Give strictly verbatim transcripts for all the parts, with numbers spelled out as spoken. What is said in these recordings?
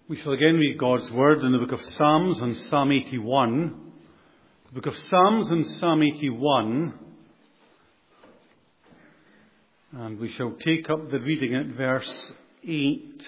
We shall again read God's Word in the book of Psalms and Psalm eighty-one. The book of Psalms and Psalm eighty-one. And we shall take up the reading at verse eight.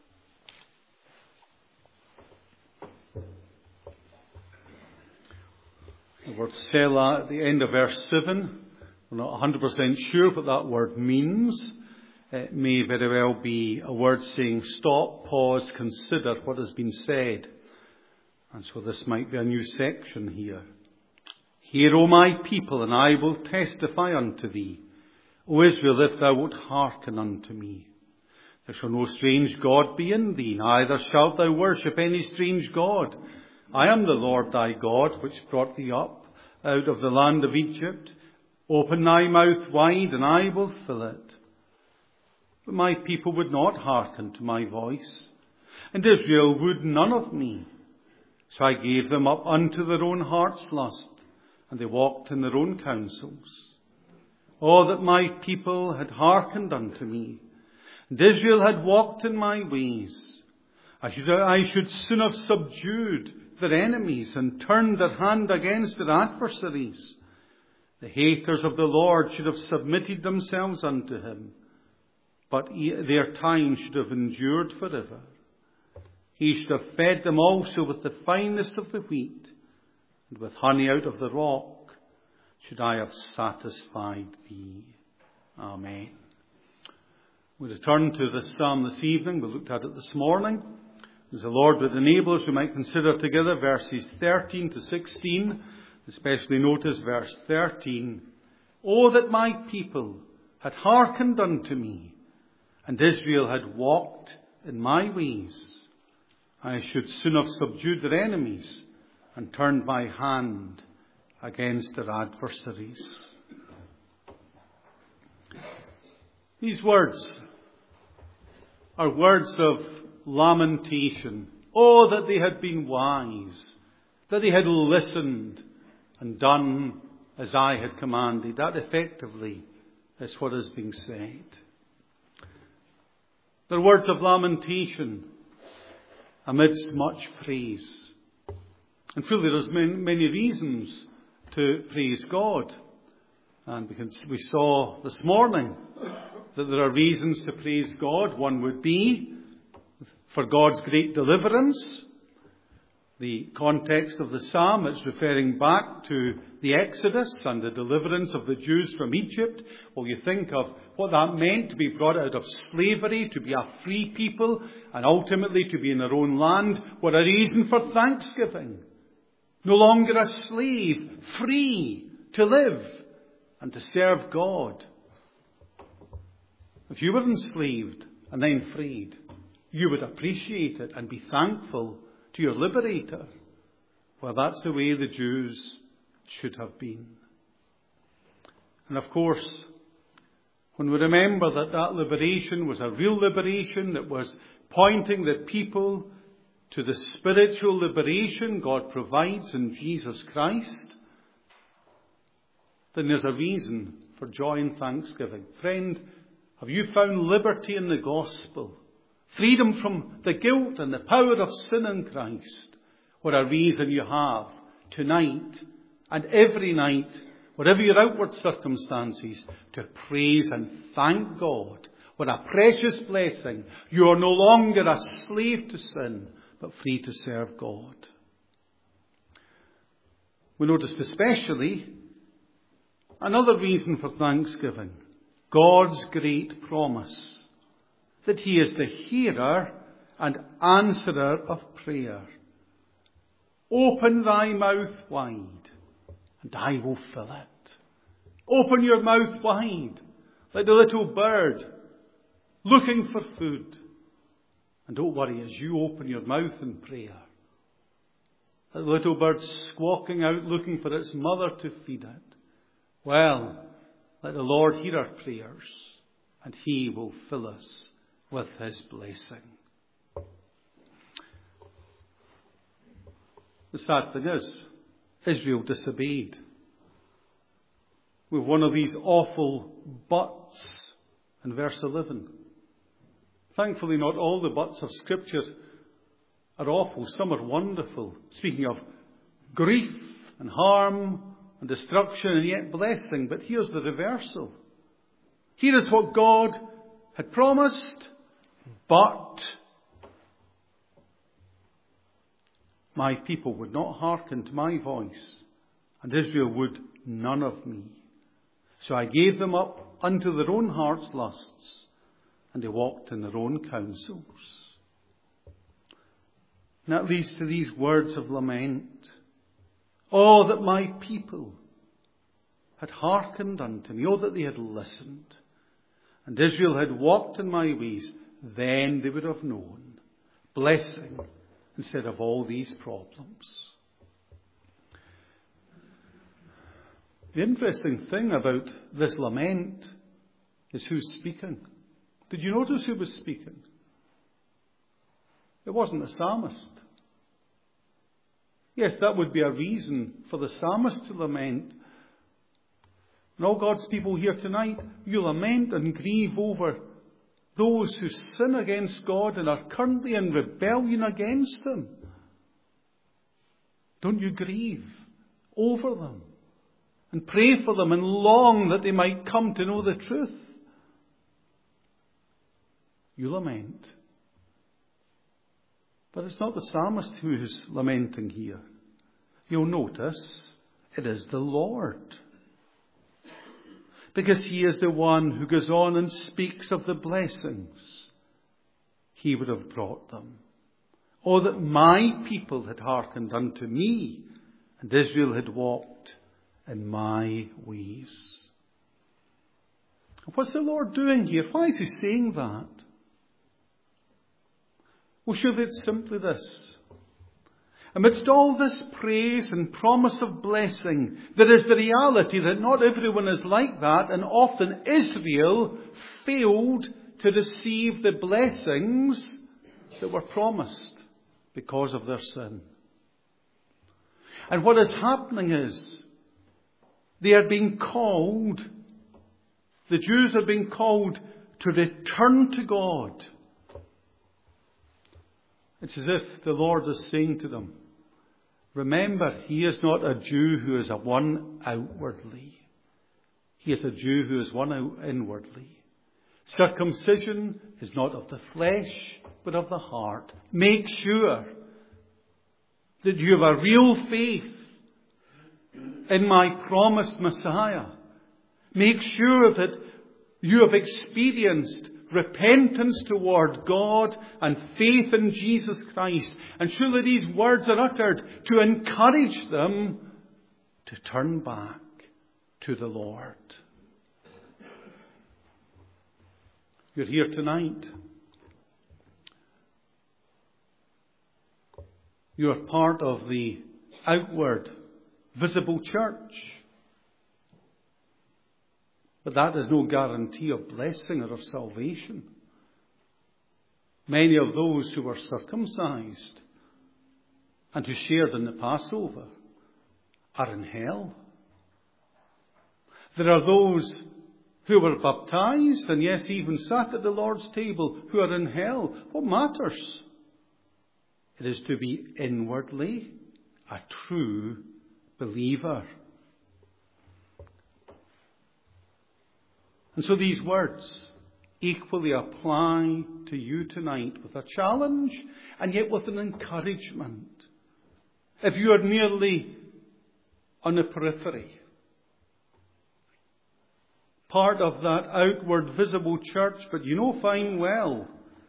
The word Selah at the end of verse seven. We're not one hundred percent sure what that word means. It may very well be a word saying stop, pause, consider what has been said. And so this might be a new section here. Hear, O my people, and I will testify unto thee. O Israel, if thou wilt hearken unto me. There shall no strange God be in thee, neither shalt thou worship any strange God. I am the Lord thy God, which brought thee up out of the land of Egypt. Open thy mouth wide, and I will fill it. But my people would not hearken to my voice, and Israel would none of me. So I gave them up unto their own heart's lust, and they walked in their own counsels. Oh, that my people had hearkened unto me, and Israel had walked in my ways. I should, I should soon have subdued their enemies and turned their hand against their adversaries. The haters of the Lord should have submitted themselves unto him, but their time should have endured forever. He should have fed them also with the finest of the wheat, and with honey out of the rock should I have satisfied thee. Amen. We return to this psalm this evening. We looked at it this morning. As the Lord would enable us, we might consider together verses thirteen to sixteen, especially notice verse thirteen. Oh, that my people had hearkened unto me, and Israel had walked in my ways. I should soon have subdued their enemies and turned my hand against their adversaries. These words are words of lamentation. Oh, that they had been wise, that they had listened and done as I had commanded. That effectively is what is being said. They're words of lamentation amidst much praise. And truly there's many, many reasons to praise God. And we, can, we saw this morning that there are reasons to praise God. One would be for God's great deliverance. The context of the psalm is referring back to the Exodus and the deliverance of the Jews from Egypt. Well, you think of what that meant to be brought out of slavery, to be a free people, and ultimately to be in their own land. What a reason for thanksgiving. No longer a slave, free to live and to serve God. If you were enslaved and then freed, you would appreciate it and be thankful to your liberator. Well, that's the way the Jews should have been. And of course, when we remember that that liberation was a real liberation that was pointing the people to the spiritual liberation God provides in Jesus Christ, then there's a reason for joy and thanksgiving. Friend, have you found liberty in the gospel? Freedom from the guilt and the power of sin in Christ? What a reason you have tonight and every night, whatever your outward circumstances, to praise and thank God. What a precious blessing. You are no longer a slave to sin, but free to serve God. We noticed especially another reason for thanksgiving. God's great promise that he is the hearer and answerer of prayer. Open thy mouth wide, and I will fill it. Open your mouth wide, like the little bird looking for food. And don't worry, as you open your mouth in prayer, like the little bird squawking out looking for its mother to feed it. Well, let the Lord hear our prayers, and he will fill us with his blessing. The sad thing is, Israel disobeyed. With one of these awful buts in verse eleven. Thankfully, not all the buts of Scripture are awful, some are wonderful. Speaking of grief and harm and destruction and yet blessing. But here's the reversal. Here is what God had promised, but my people would not hearken to my voice, and Israel would none of me. So I gave them up unto their own heart's lusts, and they walked in their own counsels. And that leads to these words of lament. Oh, that my people had hearkened unto me. Oh, that they had listened. And Israel had walked in my ways. Then they would have known blessing instead of all these problems. The interesting thing about this lament is who's speaking. Did you notice who was speaking? It wasn't the psalmist. Yes, that would be a reason for the psalmist to lament. And all God's people here tonight, you lament and grieve over those who sin against God and are currently in rebellion against Him. Don't you grieve over them and pray for them and long that they might come to know the truth? You lament. But it's not the psalmist who is lamenting here. You'll notice it is the Lord. Because He is the one who goes on and speaks of the blessings He would have brought them. Oh, that my people had hearkened unto me, and Israel had walked in my ways. What's the Lord doing here? Why is He saying that? Well, surely it's simply this. Amidst all this praise and promise of blessing, there is the reality that not everyone is like that, and often Israel failed to receive the blessings that were promised because of their sin. And what is happening is they are being called, the Jews are being called to return to God. It's as if the Lord is saying to them, remember, He is not a Jew who is a one outwardly. He is a Jew who is one out inwardly. Circumcision is not of the flesh, but of the heart. Make sure that you have a real faith in my promised Messiah. Make sure that you have experienced repentance toward God and faith in Jesus Christ. And surely these words are uttered to encourage them to turn back to the Lord. You're here tonight. You are part of the outward, visible church. But that is no guarantee of blessing or of salvation. Many of those who were circumcised and who shared in the Passover are in hell. There are those who were baptized and yes, even sat at the Lord's table who are in hell. What matters? It is to be inwardly a true believer. And so these words equally apply to you tonight with a challenge and yet with an encouragement. If you are merely on the periphery, part of that outward visible church, but you know fine well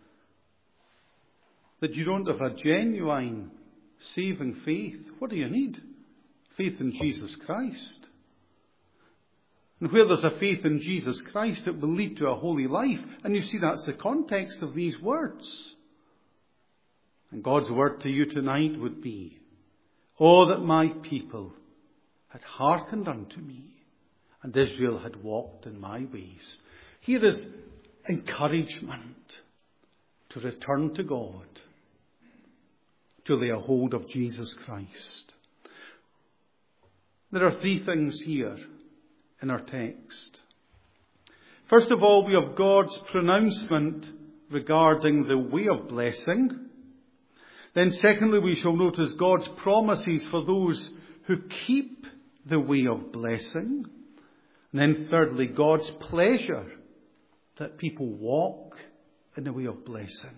that you don't have a genuine saving faith, what do you need? Faith in Jesus Christ. And where there's a faith in Jesus Christ, it will lead to a holy life. And you see, that's the context of these words. And God's word to you tonight would be, oh, that my people had hearkened unto me, and Israel had walked in my ways. Here is encouragement to return to God, to lay a hold of Jesus Christ. There are three things here in our text. First of all, we have God's pronouncement regarding the way of blessing. Then secondly, we shall notice God's promises for those who keep the way of blessing. And then thirdly, God's pleasure that people walk in the way of blessing.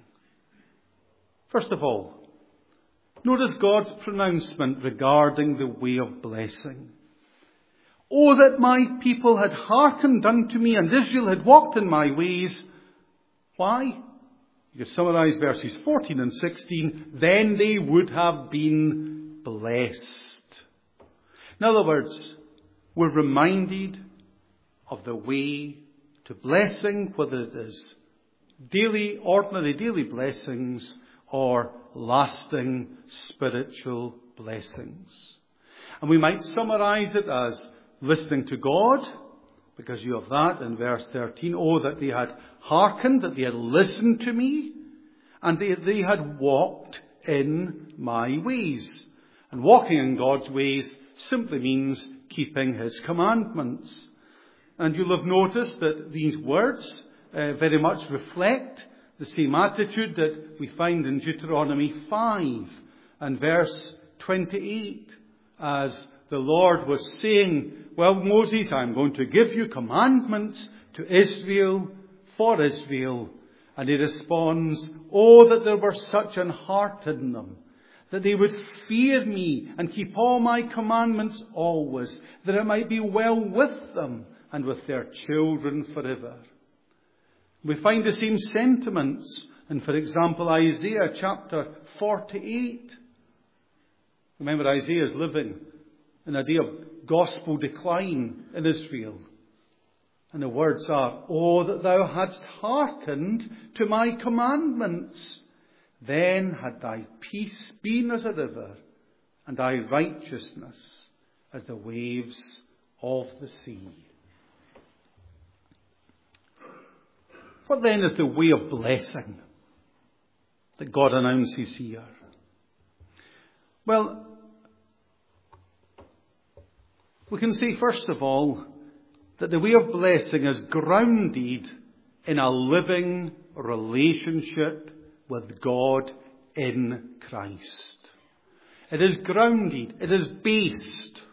First of all, notice God's pronouncement regarding the way of blessing. Oh, that my people had hearkened unto me, and Israel had walked in my ways. Why? You could summarize verses fourteen and sixteen. Then they would have been blessed. In other words, we're reminded of the way to blessing, whether it is daily, ordinary daily blessings or lasting spiritual blessings. And we might summarize it as listening to God, because you have that in verse thirteen. Oh, that they had hearkened, that they had listened to me, and they, they had walked in my ways. And walking in God's ways simply means keeping his commandments. And you'll have noticed that these words uh, very much reflect the same attitude that we find in Deuteronomy five and verse twenty-eight, as the Lord was saying, well, Moses, I'm going to give you commandments to Israel, for Israel. And he responds, oh, that there were such an heart in them, that they would fear me and keep all my commandments always, that it might be well with them and with their children forever. We find the same sentiments in, for example, Isaiah chapter forty-eight. Remember, Isaiah is living in a day of gospel decline in Israel. And the words are, oh, that thou hadst hearkened to my commandments. Then had thy peace been as a river, and thy righteousness as the waves of the sea. What then is the way of blessing that God announces here? Well, we can say first of all that the way of blessing is grounded in a living relationship with God in Christ. It is grounded, it is based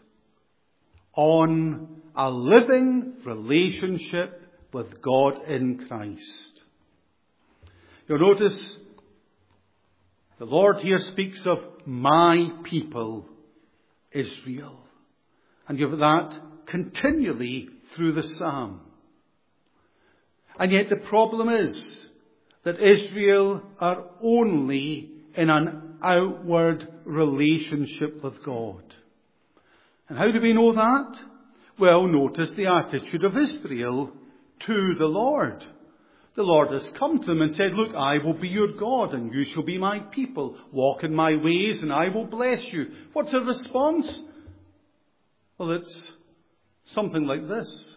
on a living relationship with God in Christ. You'll notice the Lord here speaks of my people, Israel. And you have that continually through the psalm. And yet the problem is that Israel are only in an outward relationship with God. And how do we know that? Well, notice the attitude of Israel to the Lord. The Lord has come to them and said, look, I will be your God and you shall be my people. Walk in my ways and I will bless you. What's the response? Well, it's something like this.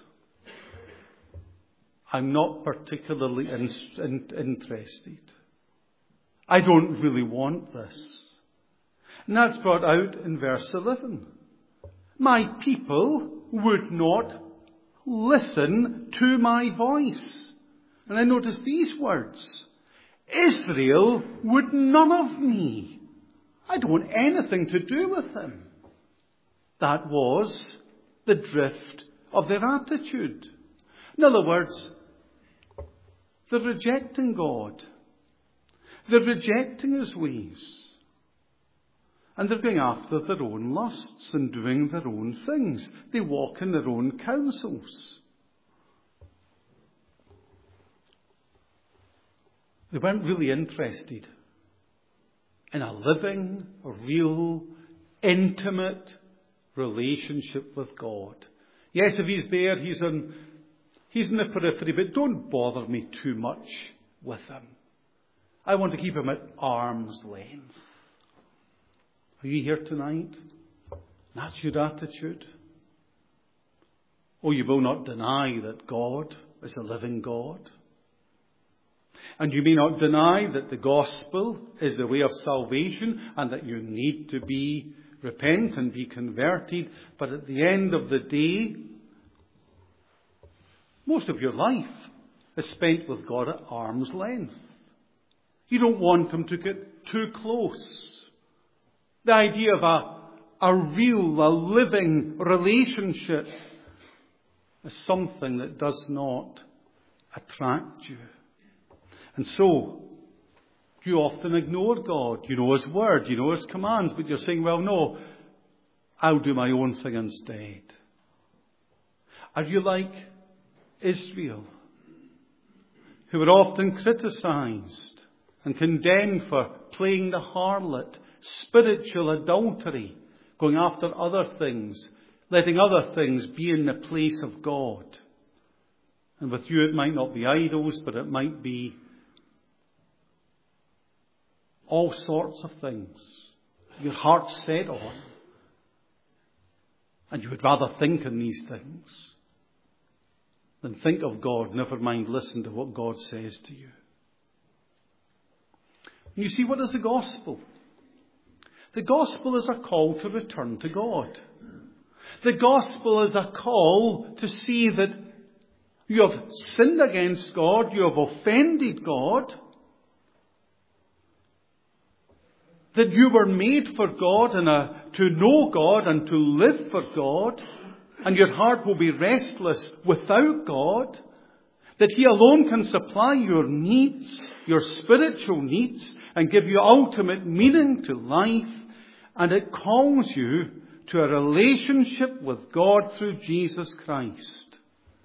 I'm not particularly in, in, interested. I don't really want this. And that's brought out in verse eleven. My people would not listen to my voice. And I notice these words. Israel would none of me. I don't want anything to do with him. That was the drift of their attitude. In other words, they're rejecting God. They're rejecting his ways. And they're going after their own lusts and doing their own things. They walk in their own counsels. They weren't really interested in a living, a real, intimate relationship with God. Yes, if he's there, he's in, he's in the periphery, but don't bother me too much with him. I want to keep him at arm's length. Are you here tonight? That's your attitude. Oh, you will not deny that God is a living God. And you may not deny that the gospel is the way of salvation and that you need to be repent and be converted. But at the end of the day, most of your life is spent with God at arm's length. You don't want him to get too close. The idea of a, a real, a living relationship is something that does not attract you. And so, you often ignore God. You know His Word, you know His commands, but you're saying, well, no, I'll do my own thing instead. Are you like Israel, who were often criticized and condemned for playing the harlot, spiritual adultery, going after other things, letting other things be in the place of God? And with you it might not be idols, but it might be all sorts of things your heart's set on. And you would rather think in these things than think of God, never mind listen to what God says to you. And you see, what is the gospel? The gospel is a call to return to God. The gospel is a call to see that you have sinned against God, you have offended God, that you were made for God and uh, to know God and to live for God, and your heart will be restless without God, that He alone can supply your needs, your spiritual needs, and give you ultimate meaning to life, and it calls you to a relationship with God through Jesus Christ.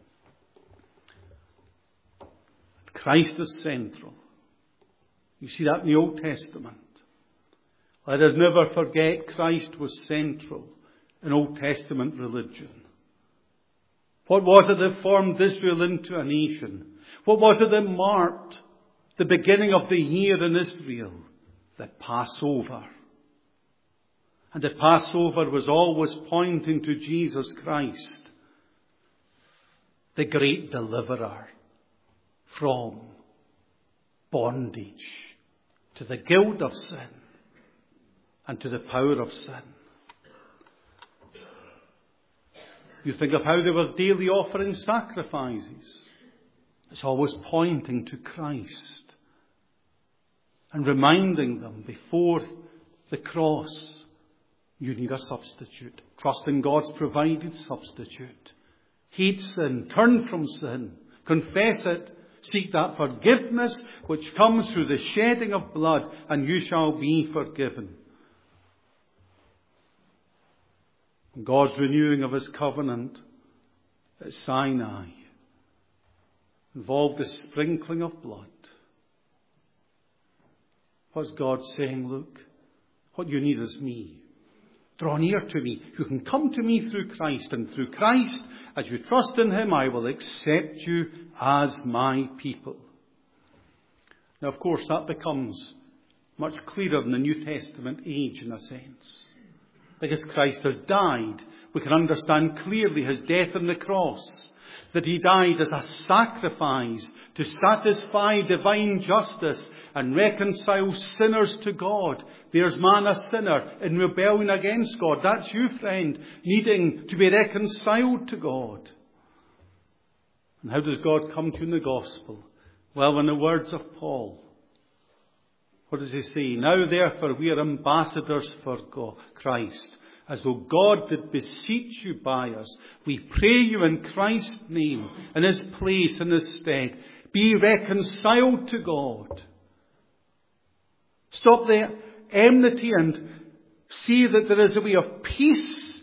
Christ is central. You see that in the Old Testament. Let us never forget Christ was central in Old Testament religion. What was it that formed Israel into a nation? What was it that marked the beginning of the year in Israel? The Passover. And the Passover was always pointing to Jesus Christ, the great deliverer from bondage to the guilt of sin and to the power of sin. You think of how they were daily offering sacrifices. It's always pointing to Christ and reminding them before the cross, you need a substitute. Trust in God's provided substitute. Hate sin, turn from sin, confess it, seek that forgiveness which comes through the shedding of blood, and you shall be forgiven. God's renewing of His covenant at Sinai involved the sprinkling of blood. What's God saying? Look, what you need is me. Draw near to me. You can come to me through Christ, and through Christ, as you trust in Him, I will accept you as my people. Now, of course, that becomes much clearer in the New Testament age, in a sense. Because Christ has died, we can understand clearly His death on the cross. That He died as a sacrifice to satisfy divine justice and reconcile sinners to God. There's man a sinner in rebellion against God. That's you, friend, needing to be reconciled to God. And how does God come to you in the gospel? Well, in the words of Paul, what does he say? Now therefore we are ambassadors for God, Christ, as though God did beseech you by us. We pray you in Christ's name, in His place, in His stead, be reconciled to God. Stop the enmity and see that there is a way of peace.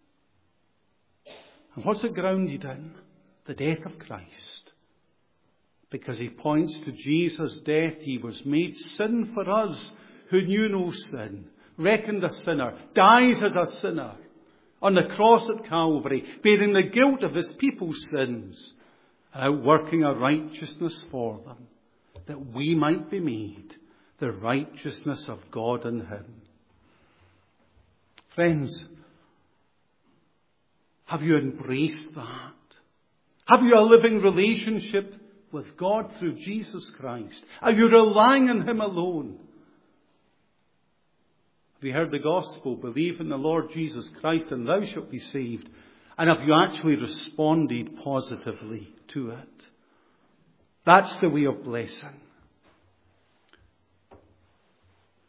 And what's it grounded in? The death of Christ. Because He points to Jesus' death. He was made sin for us who knew no sin, reckoned a sinner, dies as a sinner on the cross at Calvary, bearing the guilt of His people's sins, and outworking a righteousness for them, that we might be made the righteousness of God in Him. Friends, have you embraced that? Have you a living relationship with God through Jesus Christ? Are you relying on Him alone? Have you heard the gospel? Believe in the Lord Jesus Christ and thou shalt be saved. And have you actually responded positively to it? That's the way of blessing.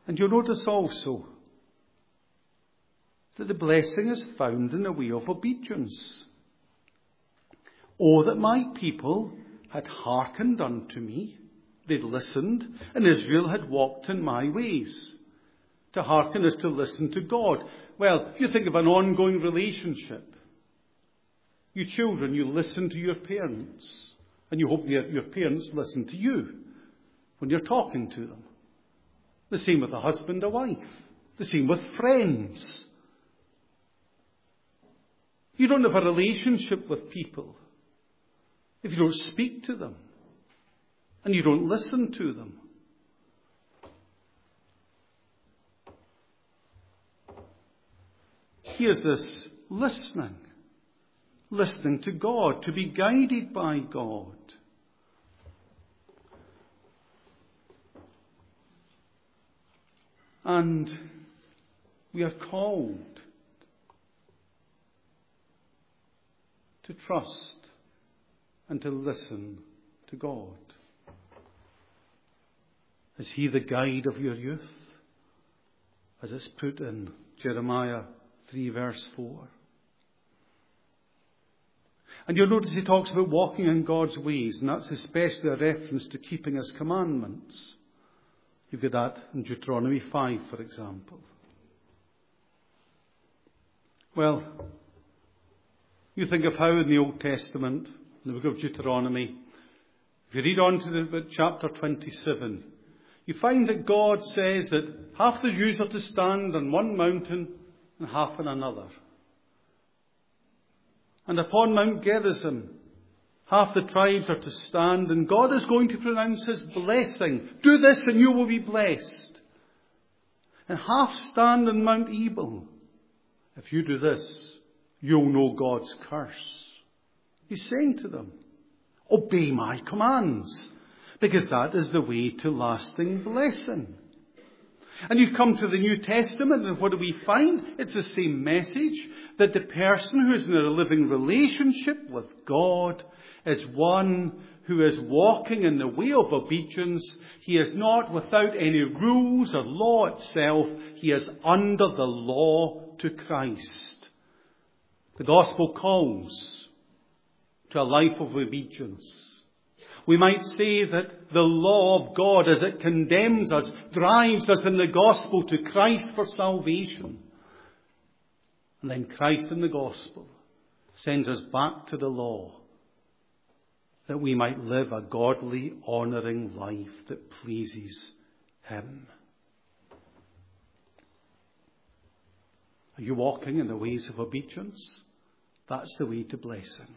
And you'll notice also that the blessing is found in a way of obedience. Oh, that my people had hearkened unto me, they'd listened, and Israel had walked in my ways. To hearken is to listen to God. Well, you think of an ongoing relationship. You children, you listen to your parents, and you hope that your parents listen to you when you're talking to them. The same with a husband or wife. The same with friends. You don't have a relationship with people if you don't speak to them and you don't listen to them. Here's this listening. Listening to God, to be guided by God. And we are called to trust and to listen to God. Is He the guide of your youth? As it's put in Jeremiah three verse four. And you'll notice he talks about walking in God's ways, and that's especially a reference to keeping His commandments. You've got that in Deuteronomy five, for example. Well, you think of how in the Old Testament, in the book of Deuteronomy, if you read on to the, chapter twenty-seven, you find that God says that half the Jews are to stand on one mountain and half on another. And upon Mount Gerizim, half the tribes are to stand, and God is going to pronounce His blessing. Do this and you will be blessed. And half stand on Mount Ebal. If you do this, you'll know God's curse. He's saying to them, obey my commands, because that is the way to lasting blessing. And you come to the New Testament, and what do we find? It's the same message, that the person who is in a living relationship with God is one who is walking in the way of obedience. He is not without any rules or law itself. He is under the law to Christ. The gospel calls to a life of obedience. We might say that the law of God, as it condemns us, drives us in the gospel to Christ for salvation. And then Christ in the gospel sends us back to the law, that we might live a godly, honouring life that pleases Him. Are you walking in the ways of obedience? That's the way to blessing.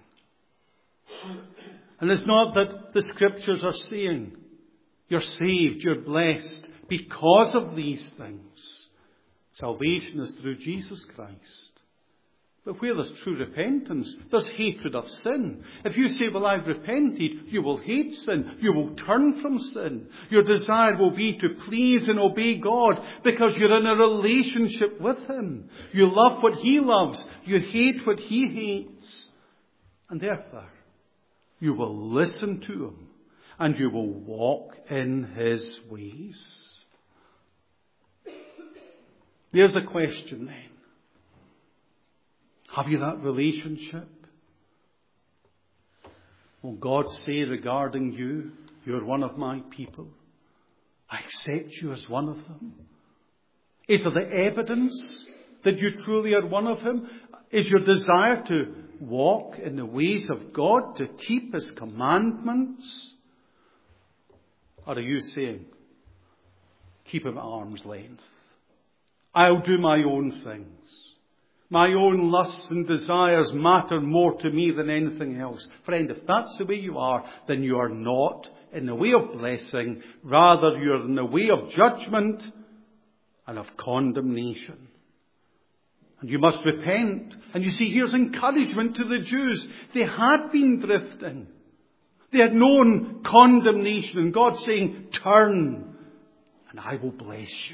And it's not that the Scriptures are saying you're saved, you're blessed because of these things. Salvation is through Jesus Christ. But where there's true repentance, there's hatred of sin. If you say, well, I've repented, you will hate sin. You will turn from sin. Your desire will be to please and obey God because you're in a relationship with Him. You love what He loves. You hate what He hates. And therefore, you will listen to Him and you will walk in His ways. There's the question then. Have you that relationship? Will God say regarding you, you're one of my people? I accept you as one of them. Is there the evidence that you truly are one of Him? Is your desire to walk in the ways of God, to keep His commandments? Or are you saying, keep Him at arm's length? I'll do my own things. My own lusts and desires matter more to me than anything else. Friend, if that's the way you are, then you are not in the way of blessing. Rather, you're in the way of judgment and of condemnation. And you must repent. And you see, here's encouragement to the Jews. They had been drifting. They had known condemnation. And God's saying, turn and I will bless you.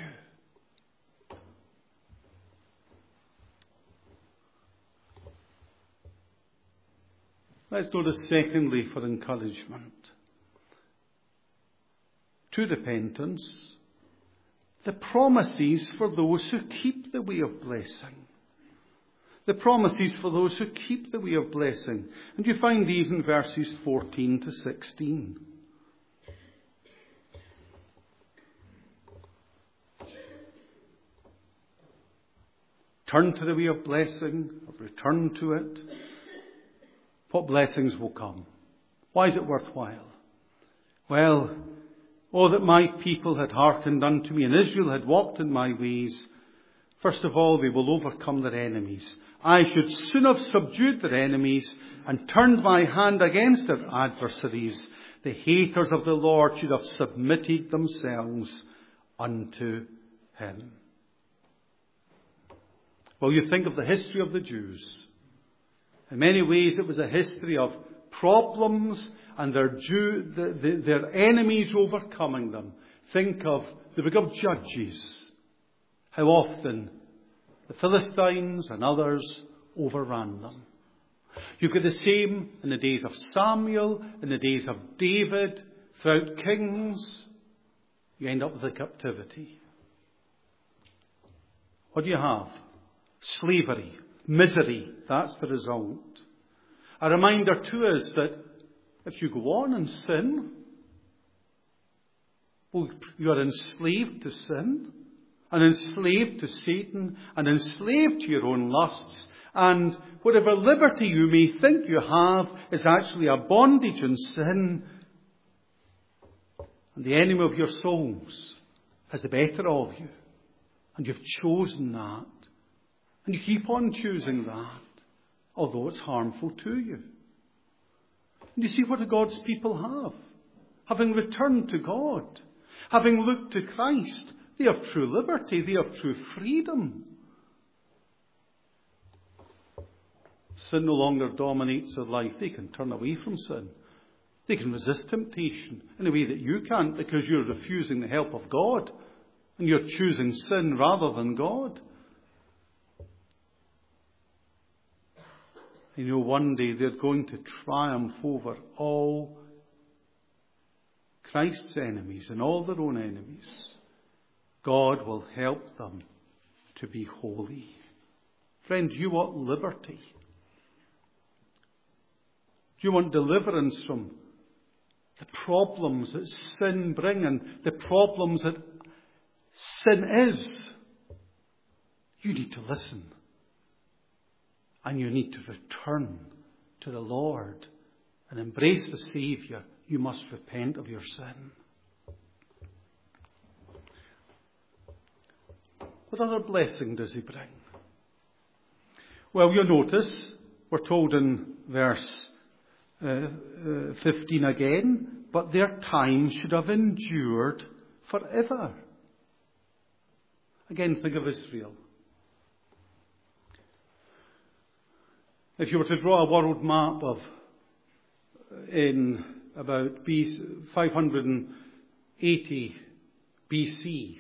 Let's notice secondly for encouragement. To repentance. the promises for those who keep the way of blessing. The promises for those who keep the way of blessing. And you find these in verses fourteen to sixteen. Turn to the way of blessing, or return to it. What blessings will come? Why is it worthwhile? Well, oh, that my people had hearkened unto me, and Israel had walked in my ways. First of all, they will overcome their enemies. I should soon have subdued their enemies and turned my hand against their adversaries. The haters of the Lord should have submitted themselves unto him. Well, you think of the history of the Jews. In many ways, it was a history of problems and their, Jew, the, the, their enemies overcoming them. Think of the book of Judges. How often the Philistines and others overran them. You get the same in the days of Samuel, in the days of David, throughout kings. You end up with a captivity. What do you have? Slavery, misery. That's the result. A reminder to us that if you go on and sin, well, you are enslaved to sin, and enslaved to Satan, and enslaved to your own lusts, and whatever liberty you may think you have is actually a bondage in sin, and the enemy of your souls has the better of you, and you've chosen that, and you keep on choosing that, although it's harmful to you. And you see what do God's people have? Having returned to God, having looked to Christ, they have true liberty, they have true freedom. Sin no longer dominates their life. They can turn away from sin. They can resist temptation in a way that you can't, because you're refusing the help of God and you're choosing sin rather than God. You know, one day they're going to triumph over all Christ's enemies and all their own enemies. God will help them to be holy. Friend, do you want liberty? Do you want deliverance from the problems that sin brings and the problems that sin is? You need to listen. And you need to return to the Lord and embrace the Saviour. You must repent of your sin. What other blessing does he bring? Well, you'll notice, we're told in verse uh, uh, fifteen again, but their time should have endured forever. Again, think of Israel. If you were to draw a world map of in about five hundred eighty B C,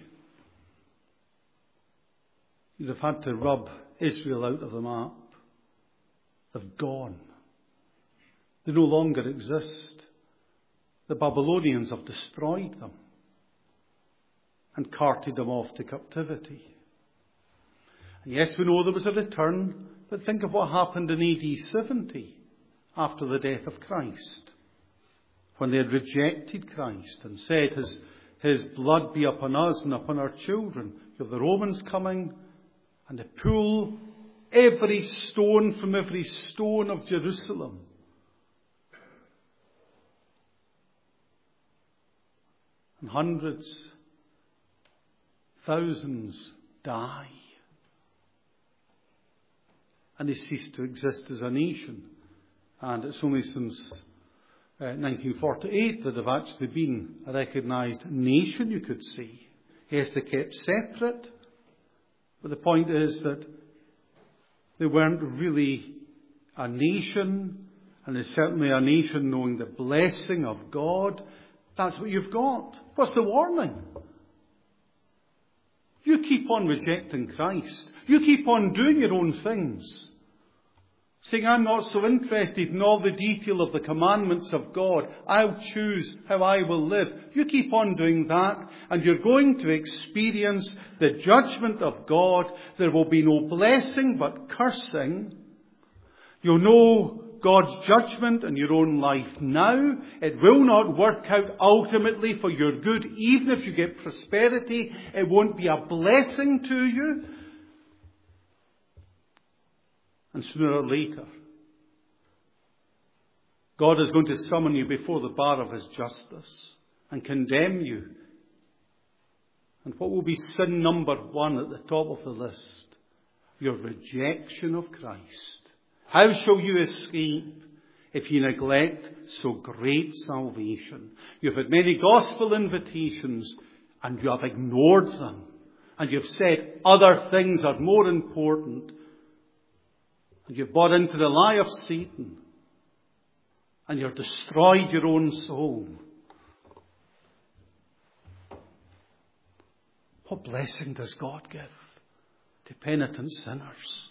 you'd have had to rub Israel out of the map. They've gone. They no longer exist. The Babylonians have destroyed them and carted them off to captivity. And yes, we know there was a return. But think of what happened in A D seventy after the death of Christ, when they had rejected Christ and said, his, his blood be upon us and upon our children. You have the Romans coming and they pull every stone from every stone of Jerusalem. And hundreds, thousands die. And they cease to exist as a nation. And it's only since uh, nineteen forty-eight that they've actually been a recognised nation, you could see. Yes, they kept separate. But the point is that they weren't really a nation. And they're certainly a nation knowing the blessing of God. That's what you've got. What's the warning? You keep on rejecting Christ. You keep on doing your own things. saying, I'm not so interested in all the detail of the commandments of God. I'll choose how I will live. You keep on doing that, and you're going to experience the judgment of God. There will be no blessing but cursing. You'll know God's judgment in your own life now. It will not work out ultimately for your good. Even if you get prosperity, it won't be a blessing to you. And sooner or later, God is going to summon you before the bar of his justice and condemn you. And what will be sin number one at the top of the list? Your rejection of Christ. How shall you escape if you neglect so great salvation? You've had many gospel invitations and you have ignored them. And you've said other things are more important. And you've bought into the lie of Satan. And you've destroyed your own soul. What blessing does God give to penitent sinners?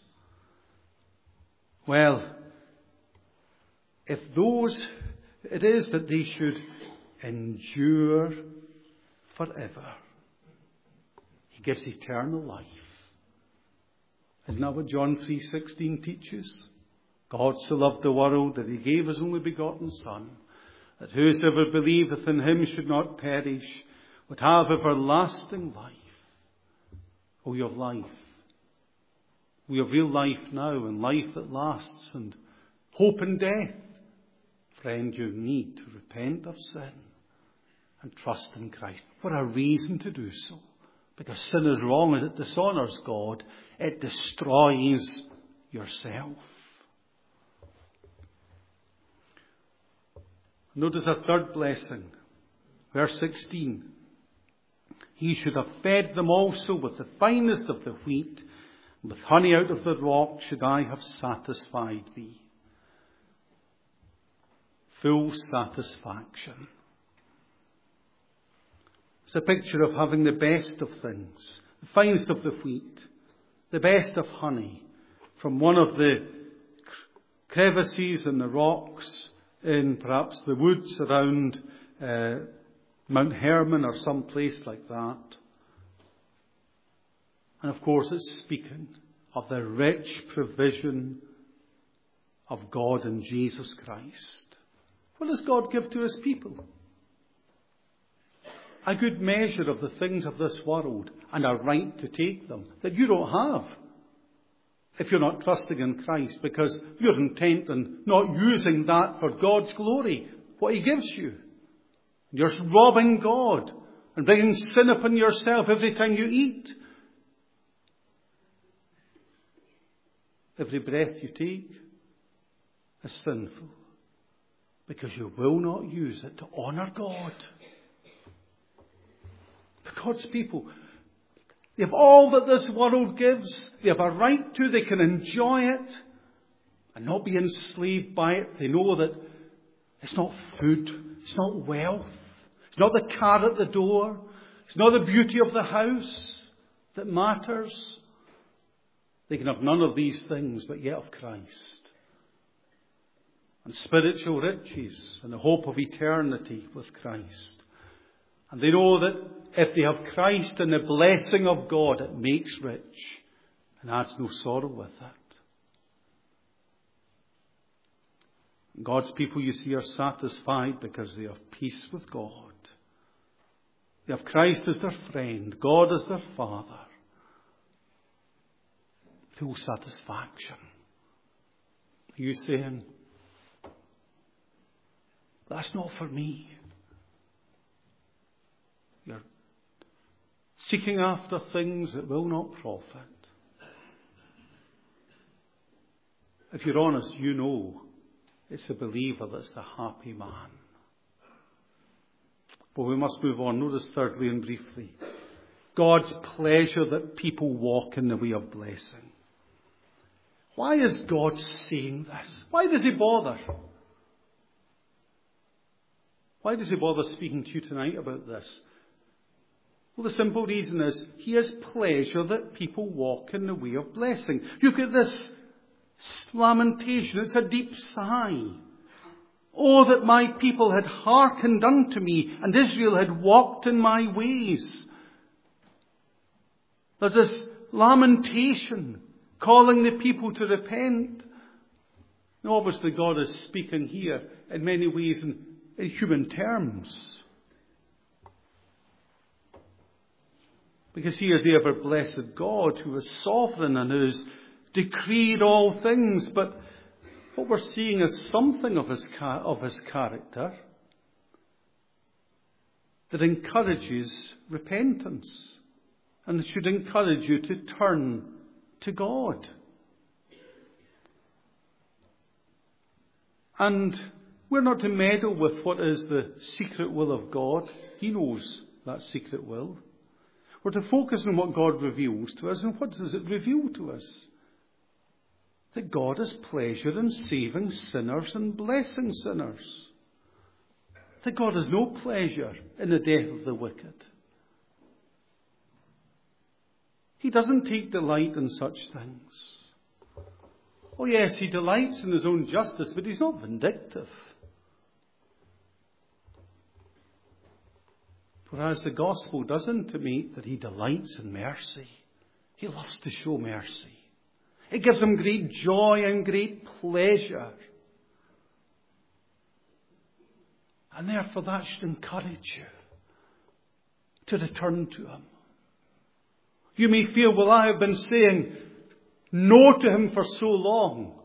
Well, if those it is that they should endure forever, he gives eternal life. Isn't that what John three sixteen teaches? God so loved the world that he gave his only begotten Son, that whosoever believeth in him should not perish, but have everlasting life. Oh, you have life. We have real life now, and life that lasts, and hope in death. Friend, you need to repent of sin and trust in Christ. What a reason to do so. Because sin is wrong and it dishonours God. It destroys yourself. Notice a third blessing. Verse sixteen. He should have fed them also with the finest of the wheat, and with honey out of the rock should I have satisfied thee. Full satisfaction. It's a picture of having the best of things, the finest of the wheat, the best of honey, from one of the crevices in the rocks in perhaps the woods around uh, Mount Hermon or some place like that. And of course it's speaking of the rich provision of God in Jesus Christ. What does God give to his people? A good measure of the things of this world and a right to take them that you don't have if you're not trusting in Christ, because you're intent on not using that for God's glory, what he gives you. You're robbing God and bringing sin upon yourself every time you eat. Every breath you take is sinful because you will not use it to honour God. God's people, they have all that this world gives. They have a right to. They can enjoy it and not be enslaved by it. They know that it's not food. It's not wealth. It's not the car at the door. It's not the beauty of the house that matters. They can have none of these things, but yet of Christ. And spiritual riches and the hope of eternity with Christ. And they know that if they have Christ and the blessing of God, it makes rich and adds no sorrow with it. God's people, you see, are satisfied because they have peace with God. They have Christ as their friend, God as their Father. Full satisfaction. Are you saying, that's not for me? You're seeking after things that will not profit. If you're honest, you know it's a believer that's the happy man. But we must move on. Notice thirdly and briefly, God's pleasure that people walk in the way of blessing. Why is God saying this? Why does he bother? Why does he bother speaking to you tonight about this? Well, the simple reason is he has pleasure that people walk in the way of blessing. You've got this lamentation. It's a deep sigh. Oh, that my people had hearkened unto me, and Israel had walked in my ways. There's this lamentation calling the people to repent. Now, obviously, God is speaking here in many ways in, in human terms. Because he is the ever-blessed God who is sovereign and who has decreed all things. But what we're seeing is something of his, of his character that encourages repentance. And it should encourage you to turn to God. And we're not to meddle with what is the secret will of God. He knows that secret will. We're to focus on what God reveals to us. And what does it reveal to us? That God has pleasure in saving sinners and blessing sinners. That God has no pleasure in the death of the wicked. He doesn't take delight in such things. Oh yes, he delights in his own justice, but he's not vindictive. Whereas the gospel does intimate that he delights in mercy. He loves to show mercy. It gives him great joy and great pleasure. And therefore that should encourage you to return to him. You may feel, well, I have been saying no to him for so long.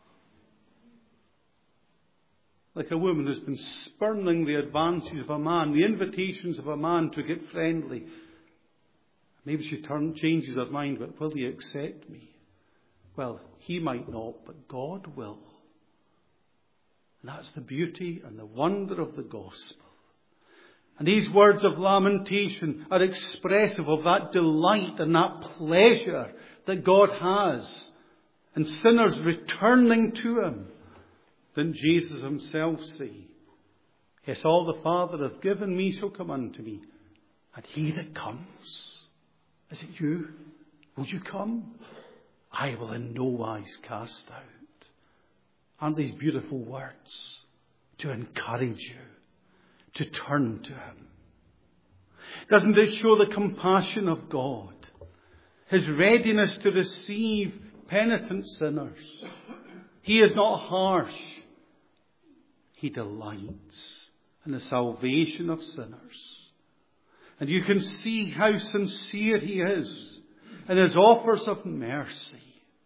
Like a woman who's been spurning the advances of a man, the invitations of a man to get friendly. Maybe she turn, changes her mind, but will he accept me? Well, he might not, but God will. And that's the beauty and the wonder of the gospel. And these words of lamentation are expressive of that delight and that pleasure that God has in sinners returning to him. Then Jesus himself say, yes, all the Father hath given me shall come unto me. And he that comes, is it you? Will you come? I will in no wise cast out. Aren't these beautiful words to encourage you to turn to him? Doesn't it show the compassion of God? His readiness to receive penitent sinners. He is not harsh. He delights in the salvation of sinners. And you can see how sincere he is in his offers of mercy.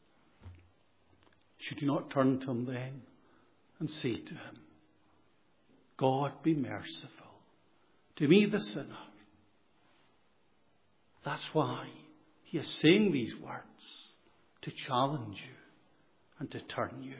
Should you not turn to him then and say to him, God, be merciful to me, the sinner. That's why he is saying these words, to challenge you and to turn you.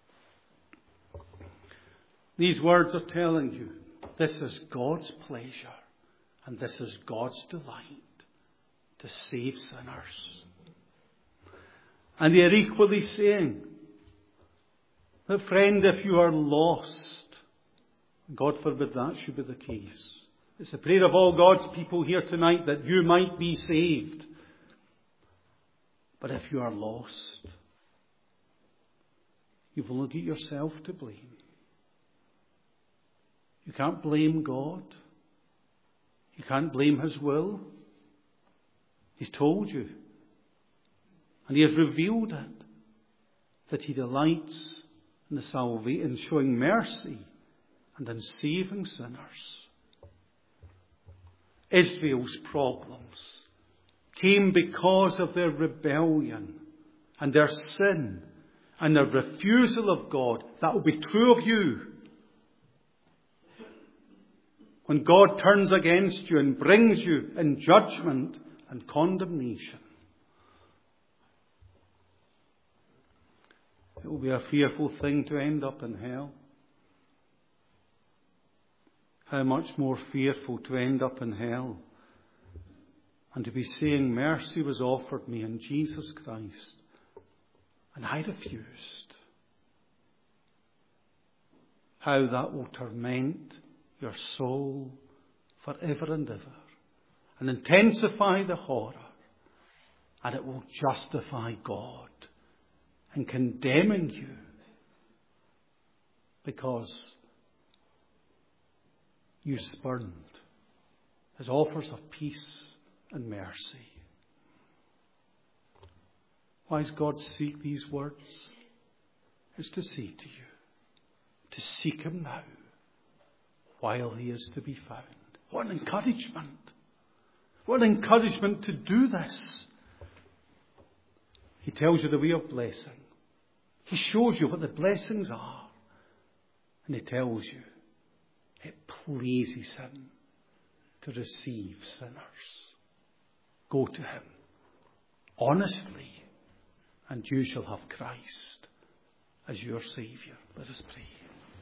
These words are telling you this is God's pleasure and this is God's delight to save sinners. And they are equally saying that, friend, if you are lost, God forbid that should be the case. It's the prayer of all God's people here tonight that you might be saved. But if you are lost, you've only got yourself to blame. You can't blame God. You can't blame his will. He's told you. And he has revealed it. That he delights in the salvation, in showing mercy and in saving sinners. Israel's problems came because of their rebellion and their sin and their refusal of God. That will be true of you. When God turns against you and brings you in judgment and condemnation. It will be a fearful thing to end up in hell. How much more fearful to end up in hell and to be saying mercy was offered me in Jesus Christ and I refused. How that will torment your soul forever and ever and intensify the horror, and it will justify God and condemning you, because you spurned his offers of peace and mercy. Why does God seek these words? It's to say to you, to seek him now, while he is to be found. What an encouragement. What an encouragement to do this. He tells you the way of blessing. He shows you what the blessings are. And he tells you it pleases him to receive sinners. Go to him honestly, and you shall have Christ as your Saviour. Let us pray.